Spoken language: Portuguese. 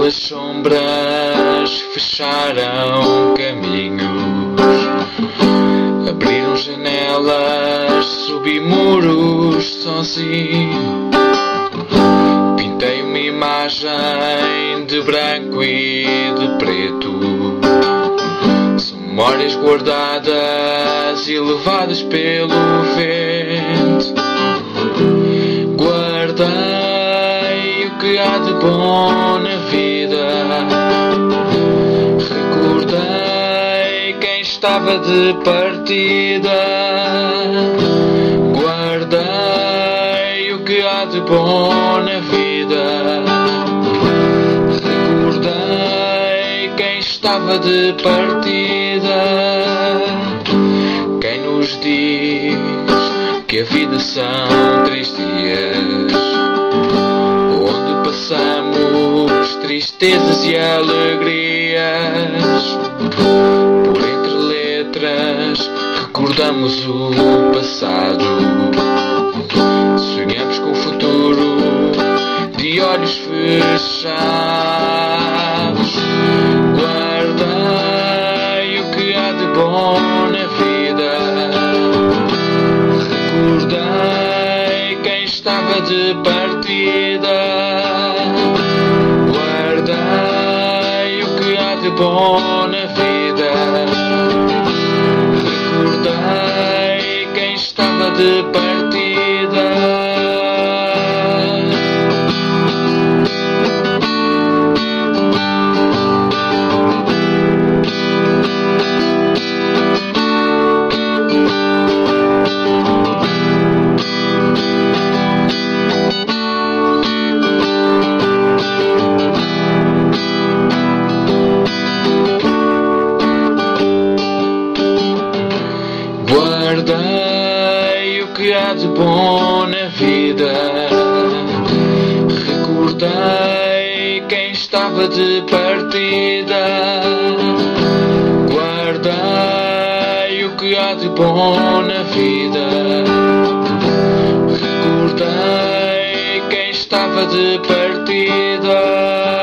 Pelas sombras fecharam caminhos, abriram janelas, subi muros sozinho. Pintei uma imagem de branco e de preto. São memórias guardadas e levadas pelo vento. Guardei o que há de bom na vida. Recordei quem estava de partida. Guardei o que há de bom na vida. Recordei quem estava de partida. Quem nos diz que a vida são 3 dias, onde passamos tristezas e alegrias. Por entre letras recordamos o passado, sonhamos com o futuro de olhos fechados. Guardei o que há de bom na vida. Recordei quem estava de partida. Guardei o que há de bom na vida. Recordei quem estava de partida. Guardei o que há de bom na vida. Recordei quem estava de partida. Guardei o que há de bom na vida. Recordei quem estava de partida.